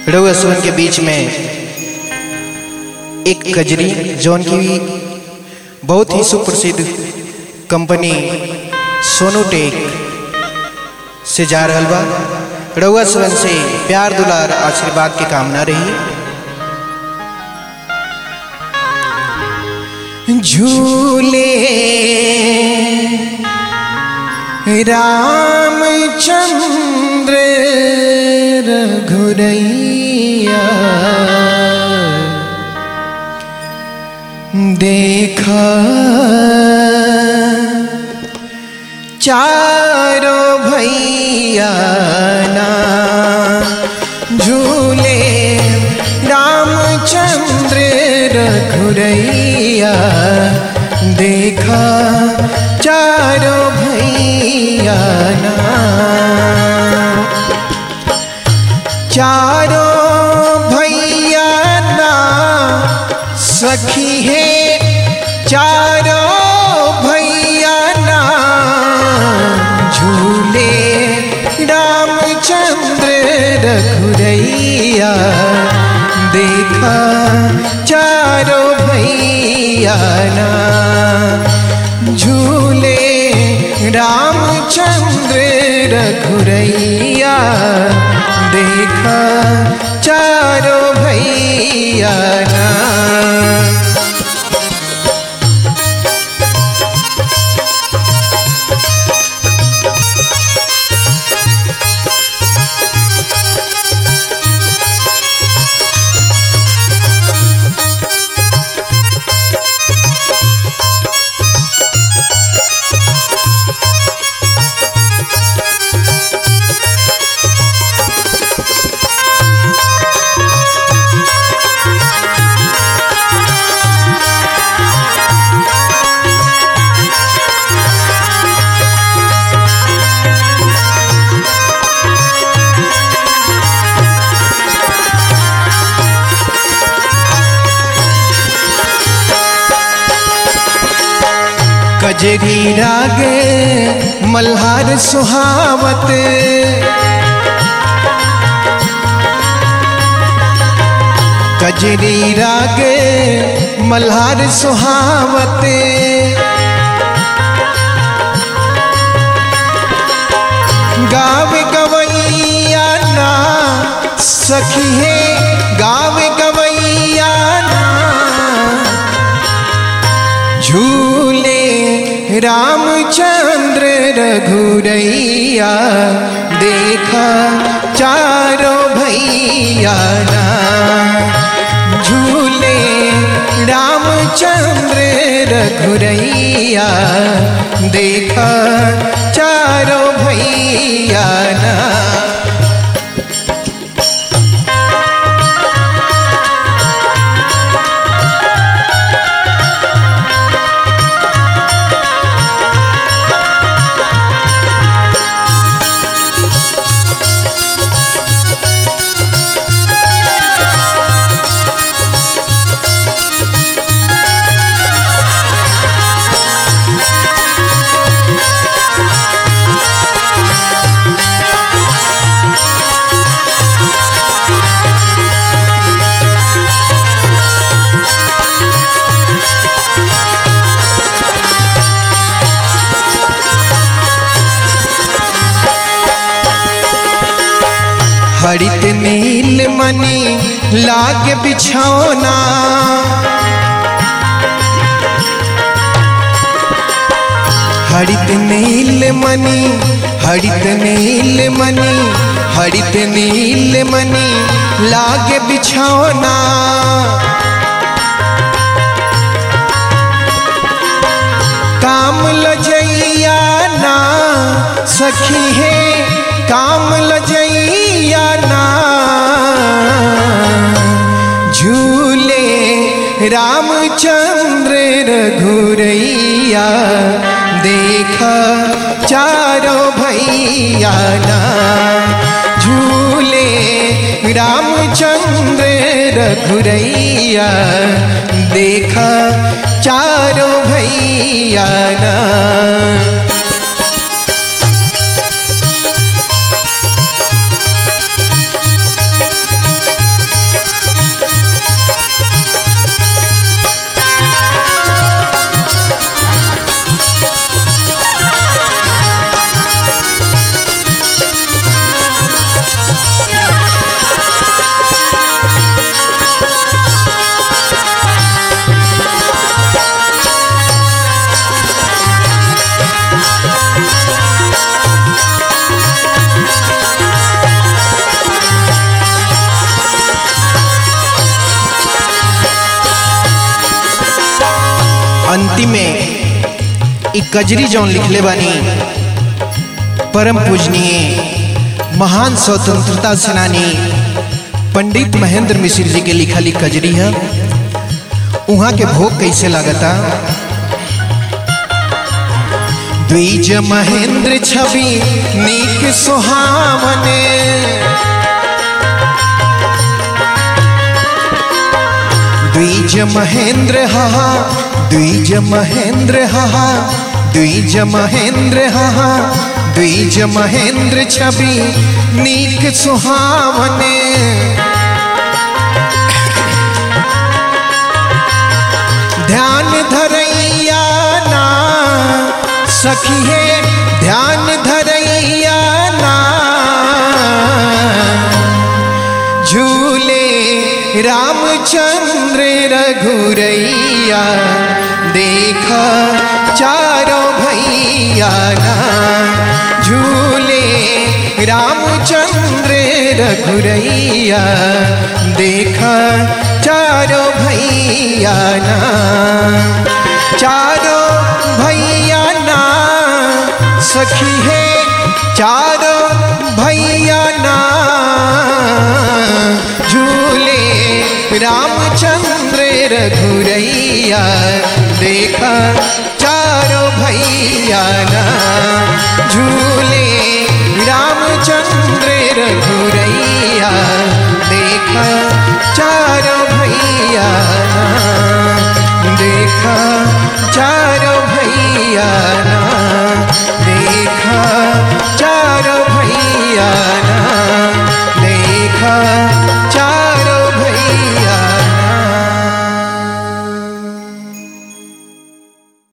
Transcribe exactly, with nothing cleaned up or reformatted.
रउआ सुन के बीच में एक कजरी जौन की बहुत ही सुप्रसिद्ध कंपनी सोनोटेक से जा रहल बा। रउआ सुन से प्यार दुलार आशीर्वाद की कामना रही। झूले रामचंद्र रघुरैया देखा चारों भैया ना झूले रामचंद्र रघुरैया देखा चारों भैया ना चारों भैया ना सखी है चारों भैया ना झूले रामचंद्र रघुरैया देखा चारों भैया ना झूले रामचंद्र रघुरैया देखा चारों भैया ना। कजरी रागे मल्हार सुहावत कजरी रागे मल्हार सुहावत गावे गवैया ना सखी है गावे गवैया ना झूले रामचंद्र रघुरैया देखा चारों भैया ना झूले रामचंद्र रघुरैया देखा चारों भैया ना। हरित नील मणि लाग बिछौना हरित नील मणि हरित नील मणि हरित नील मणि लाग बिछौना काम लजैया ना सखी है काम लजैया ना झूले रामचंद्र रघुरैया देखा चारों भैया ना झूले रामचंद्र रघुरैया देखा चारों भैया ना। ई कजरी जौन लिखले बानी परम पूजनीय महान स्वतंत्रता सेनानी पंडित महेंद्र मिश्र जी के लिखल ई कजरी है। उहाँ के भोग कैसे लागता। द्विज महेंद्र छवि नीक सुहावने, द्विज महेंद्र हाहा द्विज महेंद्र हाहा द्विज महेंद्र हाहा द्विज महेंद्र छवि नीक सुहावने। ध्यान धरैया ना सखी है ध्यान धरैया ना, झूले रामचंद्र रघुरैया देखा चारों भैया ना, झूले रामचंद्र रघुरैया देखा चारों भैया ना, चारों भैया ना सखी है चारों भैया ना, झूले रामचंद्र रघुरैया देखा चारों भैया ना, झूले रामचंद्र रघुरैया